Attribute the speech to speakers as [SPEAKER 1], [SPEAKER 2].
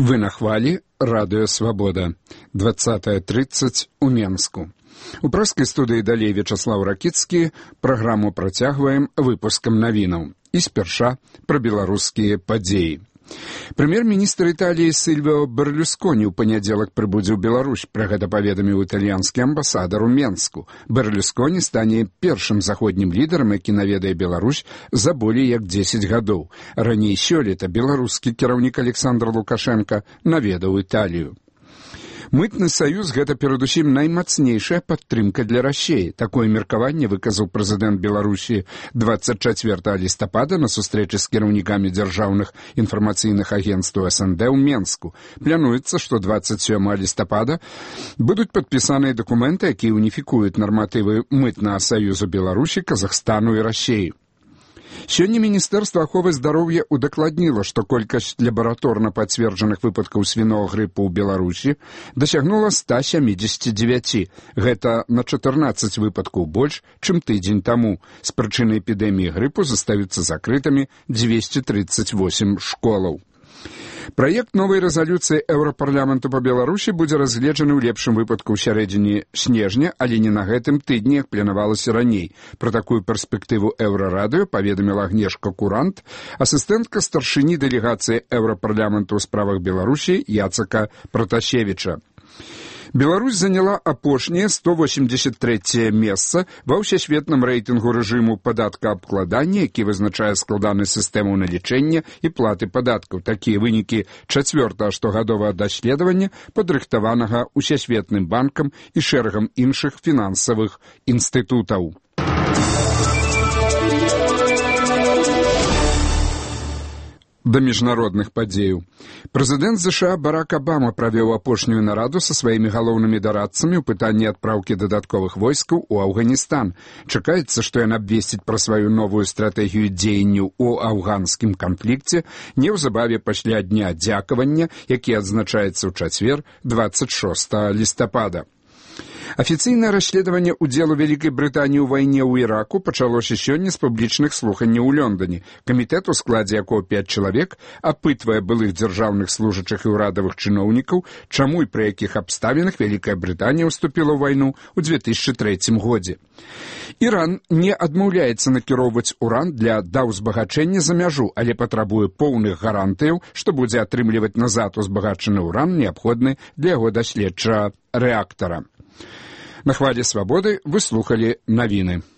[SPEAKER 1] Вы на хвалі, радыё «Свабода», 20:30 у Менску. У праскай студыі далей Вячаслаў Ракіцкі, праграму працягваем выпускам навінаў. І спярша пра беларускія падзеі. Прэм'ер-міністр Італіі Сільвіо Берлюсконі ў панядзелак прыбудзе ў Беларусь. Пра гэта паведаміў італьянскі амбасадар у Менску. Берлюсконі стане першым заходнім лідарам, які наведае Беларусь за болей як 10 гадоў. Раней сёлета беларускі кіраўнік Александр Лукашенко наведаў Італію. Мытны саюз – гэта перадусім наймацнейшая падтрымка для Расіі. Такое меркаванне выказаў прэзідэнт Беларусі 24 лістапада на сустрэчы з кіраўнікамі дзяржаўных інфармацыйных агенцтваў СНД ў Менску. Плануецца, што 27 лістапада будуць падпісаныя дакументы, якія уніфікуюць нарматывы мытнага саюзу Беларусі, Казахстану і Расіі. Сёння Міністэрства аховы здароўя удакладніла, што колькасць лабараторна пацверджаных выпадкаў свінога грыпу ў Беларусі дасягнула 179. Гэта на 14 выпадкаў больш, чым тыдзень таму. З прычыны эпідэміі грыпу застаюцца закрытымі 238 школаў. Праект новай рэзалюцыі Еўрапарламенту па Беларусі будзе разгледжаны ў лепшым выпадку ў сярэдзіне снежня, але не на гэтым тыдні, як планавалася раней. Пра такую перспектыву Еўрарадыё паведаміла Агнешка Курант, асістэнтка старшыні дэлегацыі Еўрапарламенту ў справах Беларусі Яцака Пратасевіча. Беларусь заняла апошняе 183 месца ва ўсесветным рэйтынгу рэжыму падаткаабкладання, які вызначае складаны сістэму налічэння і платы падаткаў. Такія вынікі 4-го штогадовага даследавання, падрыхтаванага Усесветным банкам і шэрагам іншых фінансавых інстытутаў. Да міжнародных падзеяў. Прэзідэнт ЗША Барак Абама правёў апошнюю нараду са сваімі галоўнымі дарадцамі ў пытанні адпраўкі дадатковых войскаў у Афганістан. Чакаецца, што ён абвесціць пра сваю новую стратэгію дзеянняў у афганскім канфлікце неўзабаве пасля дня дзякавання, які адзначаецца ў чацвер 26 лістапада. Афіцыйнае расследаванне ўдзелу Вялікай Брытаніі ў вайне ў Іраку пачалося сёння з публічных слуханняў у Лондоне. Камітэт, у складзе якога 5 чалавек, апытвае былых дзяржаўных служачых і ўрадавых чыноўнікаў, чаму і пры якіх абставінах Вялікая Брытанія ўступіла ў вайну ў 2003 годзе. Іран не адмаўляецца накіроўваць уран для даўзбагачэння за мяжу, але патрабуе поўных гарантыяў, што будзе атрымліваць назад узбагачаны уран, неабходны для яго даследчага рэактара. На хвалі «Свабоды» вы слухалі навіны.